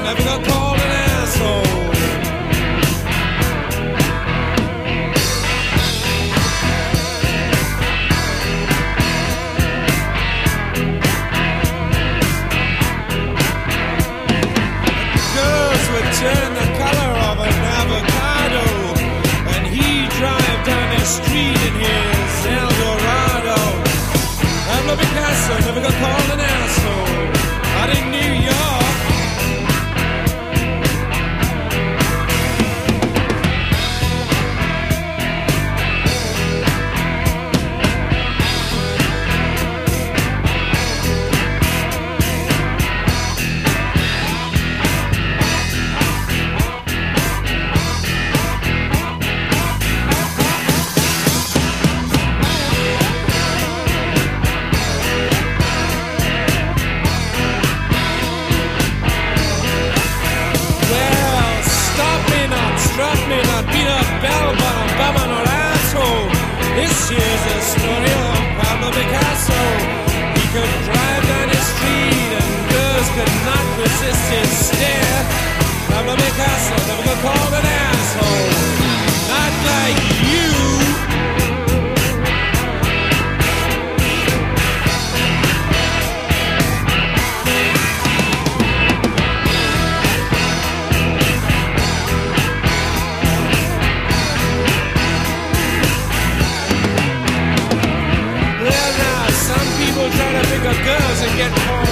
never got called an asshole. Girls would turn the color of an avocado, and he'd drive down the street in his Eldorado. Pablo Picasso never got called an asshole. Out in New York. This here's the story of Pablo Picasso. He could drive down the street and girls could not resist his stare. Pablo Picasso never got called an asshole. Not like you. Try to pick up girls and get more